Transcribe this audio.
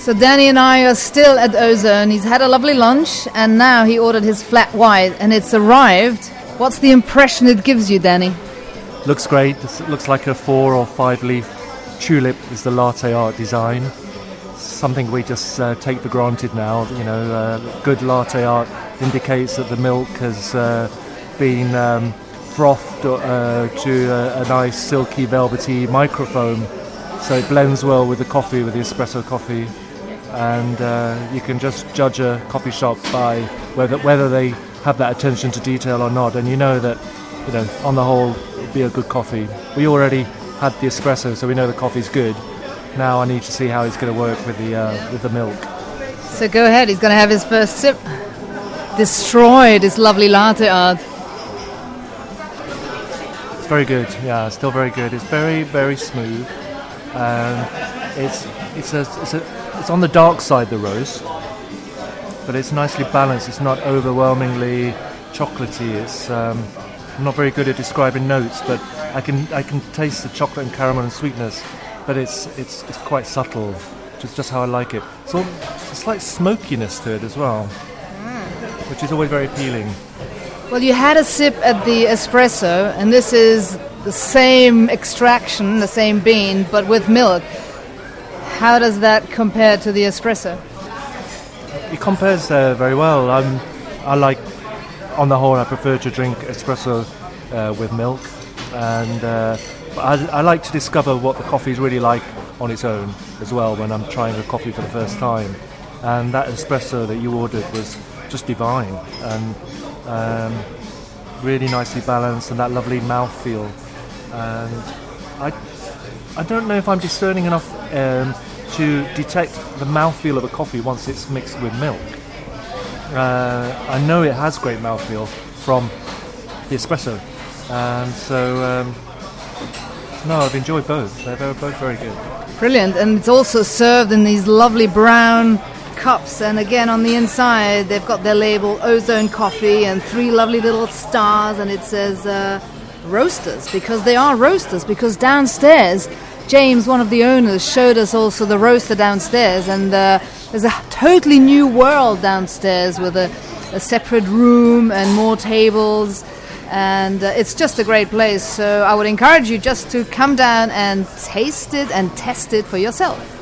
So Danny and I are still at Ozone. He's had a lovely lunch and now he ordered his flat white and it's arrived. What's the impression it gives you, Danny? Looks great. It looks like a 4 or 5 leaf tulip is the latte art design. Something we just take for granted now. Good latte art indicates that the milk has been frothed to a nice silky velvety microfoam, so it blends well with the coffee, with the espresso coffee, and you can just judge a coffee shop by whether they have that attention to detail or not, and you know that on the whole it'll be a good coffee. We already had the espresso, so we know the coffee's good. Now I need to see how it's going to work with the milk. So go ahead, he's going to have his first sip. Destroy this lovely latte art. It's very good, yeah, still very good. It's very, very smooth. It's on the dark side, the roast, but it's nicely balanced. It's not overwhelmingly chocolatey. I'm not very good at describing notes, but I can taste the chocolate and caramel and sweetness. But it's quite subtle, which is just how I like it. So it's a slight smokiness to it as well, which is always very appealing. Well, you had a sip at the espresso, and this is the same extraction, the same bean, but with milk. How does that compare to the espresso? It compares very well. On the whole, I prefer to drink espresso with milk, and I like to discover what the coffee is really like on its own as well when I'm trying a coffee for the first time. And that espresso that you ordered was just divine and really nicely balanced, and that lovely mouthfeel. And I don't know if I'm discerning enough to detect the mouthfeel of a coffee once it's mixed with milk. I know it has great mouthfeel from the espresso, and so no, I've enjoyed both. They're both very good. Brilliant, and it's also served in these lovely brown cups, and again on the inside they've got their label Ozone Coffee and 3 lovely little stars, and it says roasters, because they are roasters, because downstairs James, one of the owners, showed us also the roaster downstairs, and there's a totally new world downstairs with a separate room and more tables, and it's just a great place. So I would encourage you just to come down and taste it and test it for yourself.